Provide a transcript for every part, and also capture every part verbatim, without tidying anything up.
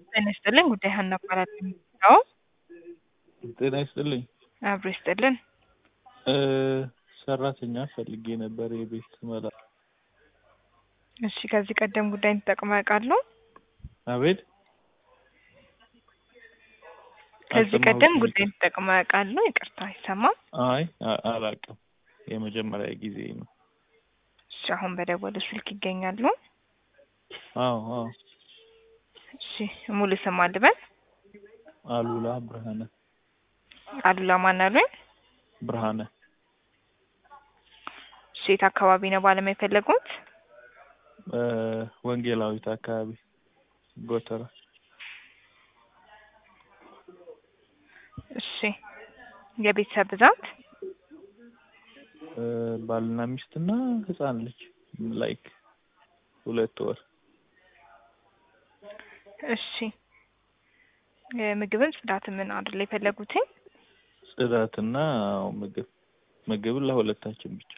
ጤና ይስጥልኝ ጉዳይ ሀና እባላለሁ። አዎ ጤና ይስጥልኝ። አብሮ ይስጥልን። እ ሰራተኛ ፈልጌ ነበር የቤት መላ። እሺ ከዚህ ቀደም ጉዳይን ተጠቅመው ያውቃሉ? አቤት ከዚህ ቀደም አልሰማሁትም። ጉዳይን ተጠቅመው ያውቃሉ? ይቅርታ አይሰማም። አይ አ- አላውቅም። የመጀመሪያ ጊዜ ነው። እሺ አሁን በደወሉ ስልክ ይገኛሉ? አዎ አዎ። እሺ ሙሉ ስም አልበል? አሉላ ብርሃነ አሉላ ማን አሉኝ? ብርሃነ እሺ የት አካባቢ ነው ባለሙያ የፈለጉት? እ ወንጌላዊት አካባቢ ጎተራ። እሺ የቤተሰብ ብዛት? እ ባልና ሚስትና ህፃን ልጅ ላይክ ሁለት ወር። እሺ ምግብን ጽዳትን ምን አይደል የፈለጉት? ጽዳትና ምግብ ምግብ ለሁለታችን ብቻ።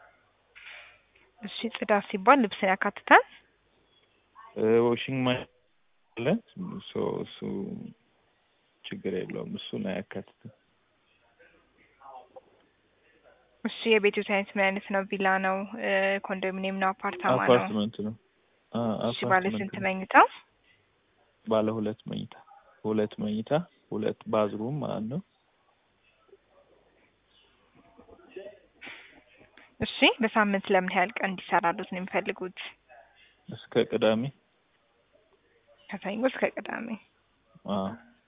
እሺ ጽዳት ሲባል ልብስን ያካትታል? እ ዋሽንግ ማሽን አለ ሶ እሱ ችግር የለውም እሱን አያካትትም። እሺ የቤቱ አይነት ምን አይነት ነው? ቪላ ነው? ኮንዶሚኒየም ነው? አፓርታማ ነው? አፓርትመንት ነው። አ እሺ ባለ አፓርትመንት ስንት ነው። መኝታ? ባለ ሁለት መኝታ ሁለት መኝታ ሁለት ባዝሩም ማለት ነው። እሺ በሳምንት ለምን ያህል ቀን እንዲሰራሉት ነው የሚፈልጉት? እስከ ቅዳሜ። ከሰኞ እስከ ቅዳሜ። አዎ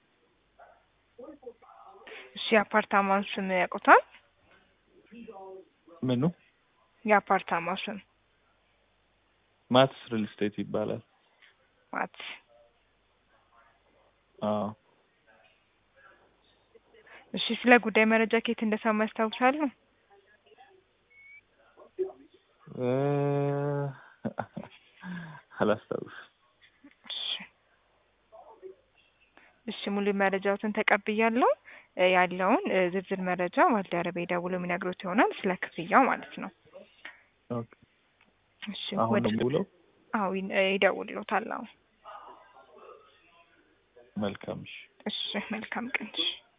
እሺ የአፓርታማውን ስም ያውቁታል? ምኑ? የአፓርታማው ስም? ማትስ ሪል ስቴት ይባላል። ማት አዎ እሺ ስለ ጉዳይ መረጃ ከየት እንደሰማ ያስታውሳሉ? እ አላስታውስም። እሺ እሺ ሙሉ መረጃዎትን ተቀብያለሁ። እ ያለውን እ ዝርዝር መረጃ ባልደረባዬ ደውሎ የሚነግሩት ይሆናል ስለ ክፍያው ማለት ነው። ኦኬ እሺ አሁን ወደ ነው የምውለው? አዎ ይን- እ ይደውልዎታል። አዎ መልካም እሺ። እሺ መልካም ቀን። እሺ